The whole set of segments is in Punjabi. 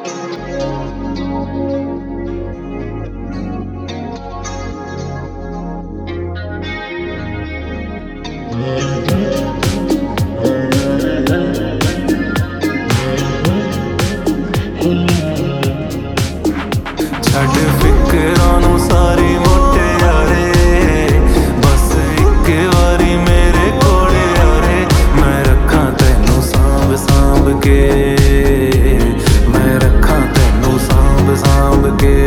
ਛੱਡ ਫਿਕਰਾਂ ਨੂੰ ਸਾਰੀ ਮੁਟਿਆਰੇ, ਬਸ ਇੱਕ ਵਾਰੀ ਮੇਰੇ ਕੋਲ ਆਰੇ। ਮੈਂ ਰੱਖਾਂ ਤੈਨੂੰ ਸਾਂਭ ਸਾਂਭ ਕੇ, ਮੈਂ ਰੱਖਾਂ ਤੈਨੂੰ ਸਾਂਭ ਸਾਂਭ ਕੇ।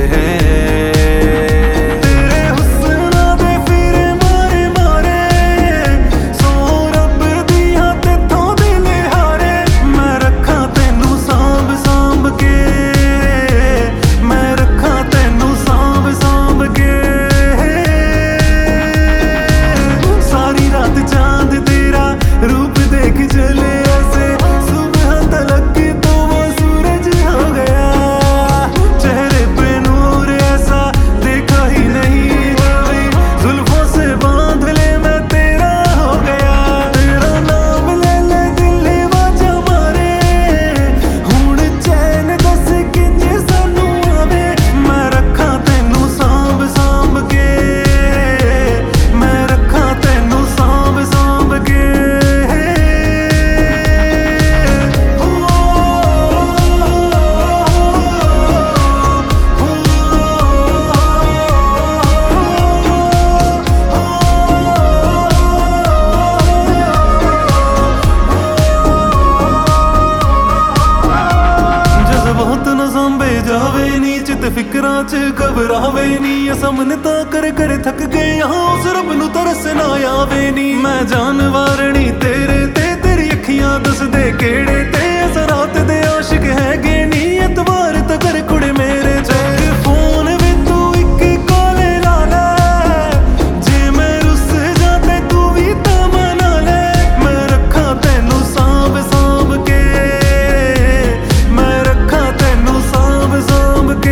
ਜਾਵੇ ਨੀ ਚਿੱਤ ਫਿਕਰਾਂ ਚ ਘਬਰਾਵੇ ਨੀ, ਸਾਹਮਣੇ ਤਾਂ ਕਰ ਥੱਕ ਗਏ ਹਾਂ, ਉਸ ਰੱਬ ਨੂੰ ਤਰਸ ਨਾ ਆਵੇ ਨੀ। ਮੈਂ ਜਾਨਵਰ ਨੀ ਤੇਰੇ ਤੇ, ਤੇਰੀ ਅੱਖੀਆਂ ਦੱਸਦੇ ਕਿਹੜੇ ਤੇ ਅਸਰਾਤ ਦੇ ਆਸ਼ਿਕ ਹੈਗੇ ਨੀ। ਐਤਵਾਰ ਤਾਂ ਕਰ ਕੁੜੇ ਮੇਰੇ ਤੇਰੇ ਫੋਨ ਵੀ ਤੂੰ ਇੱਕ ਕਾਲ ਲਾ ਲੈ, ਜੇ ਮੈਂ ਰੁੱਸ ਜਾਂ ਤੇ ਤੂੰ ਵੀ ਤਾਂ ਮਨਾ ਲੈ। ਮੈਂ ਰੱਖਾਂ ਤੈਨੂੰ ਸਾਂਭ ਸਾਂਭ ਕੇ, ਮੈਂ ਰੱਖਾਂ ਤੈਨੂੰ ਸਾਂਭ ਸਾਂਭ ਕੇ।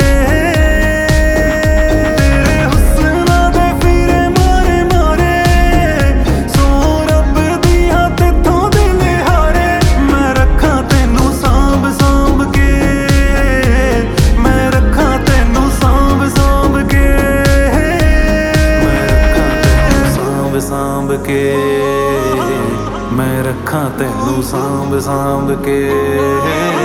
ਤੇਰੇ ਹੁਸਨਾਂ ਦੇ ਫੀਰੇ ਮਾਰੇ ਮਾਰੇ, ਸੋ ਰੱਬ ਦੀਆਂ ਤੇਥੋਂ ਦਿਲ ਹਾਰੇ। ਮੈਂ ਰੱਖਾਂ ਤੈਨੂੰ ਸਾਂਭ ਸਾਂਭ ਕੇ, ਮੈਂ ਰੱਖਾਂ ਤੈਨੂੰ ਸਾਂਭ ਸਾਂਭ ਕੇ। ਮੈਂ ਰੱਖਾਂ ਤੈਨੂੰ ਸਾਂਭ ਸਾਂਭ ਕੇ, ਮੈਂ ਰੱਖਾਂ ਤੈਨੂੰ ਸਾਂਭ ਸਾਂਭ ਕੇ।